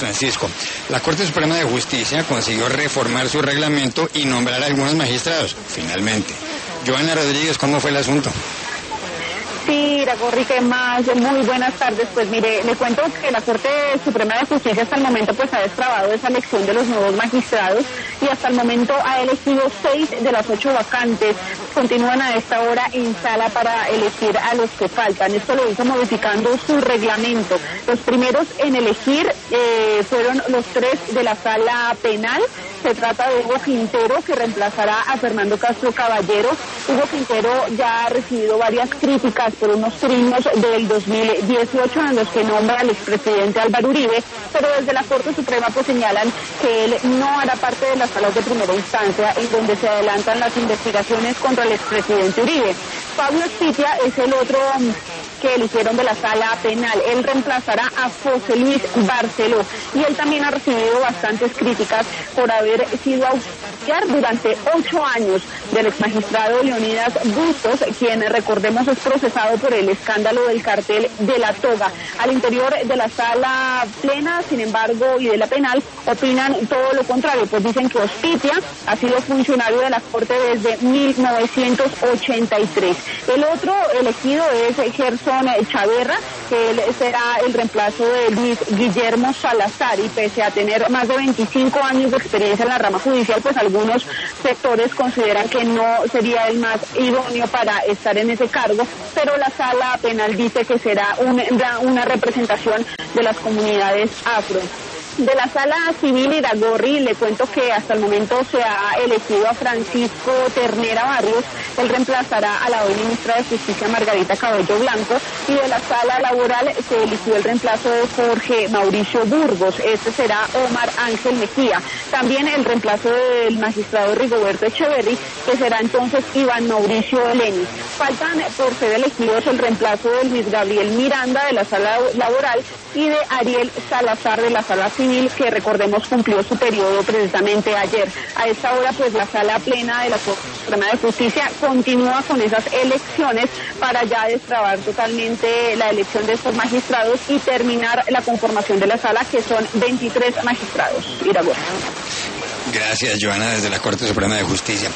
Francisco, la Corte Suprema de Justicia consiguió reformar su reglamento y nombrar a algunos magistrados, finalmente. Joana Rodríguez, ¿cómo fue el asunto? Sí, Iragorri, ¿qué más? Muy buenas tardes. Pues mire, le cuento que la Corte Suprema de Justicia hasta el momento pues ha destrabado esa elección de los nuevos magistrados y hasta el momento ha elegido 6 de las 8 vacantes. Continúan a esta hora en sala para elegir a los que faltan. Esto lo hizo modificando su reglamento. Los primeros en elegir fueron los 3 de la sala penal. Se trata de Hugo Quintero, que reemplazará a Fernando Castro Caballero. Hugo Quintero ya ha recibido varias críticas por unos crímenes del 2018 en los que nombra al expresidente Álvaro Uribe, pero desde la Corte Suprema pues señalan que él no hará parte de las salas de primera instancia en donde se adelantan las investigaciones contra el expresidente Uribe. Pablo Espitia es el otro que eligieron de la sala penal. Él reemplazará a José Luis Barceló y él también ha recibido bastantes críticas por haber sido auxiliar durante 8 años del exmagistrado Leonidas Bustos, quien recordemos es procesado por el escándalo del cartel de la toga. Al interior de la sala plena, sin embargo, y de la penal, opinan todo lo contrario, pues dicen que Ospitia ha sido funcionario de la Corte desde 1983. El otro elegido es Gerson Chaverra, que él será el reemplazo de Luis Guillermo Salazar, y pese a tener más de 25 años de experiencia en la rama judicial, pues algunos sectores consideran que no sería el más idóneo para estar en ese cargo, pero la sala penal dice que será una representación de las comunidades afro. De la sala civil Iragorri, le cuento que hasta el momento se ha elegido a Francisco Ternera Barrios. Él reemplazará a la hoy ministra de Justicia Margarita Cabello Blanco, y de la sala laboral se eligió el reemplazo de Jorge Mauricio Burgos. Este será Omar Ángel Mejía. También el reemplazo del magistrado Rigoberto Echeverry, que será entonces Iván Mauricio Lenis. Faltan por ser elegidos el reemplazo de Luis Gabriel Miranda de la sala laboral y de Ariel Salazar de la sala civil, que recordemos cumplió su periodo precisamente ayer. A esta hora pues la sala plena de la Corte Suprema de Justicia continúa con esas elecciones para ya destrabar totalmente la elección de estos magistrados y terminar la conformación de la sala, que son 23 magistrados. Gracias, Joana, desde la Corte Suprema de Justicia.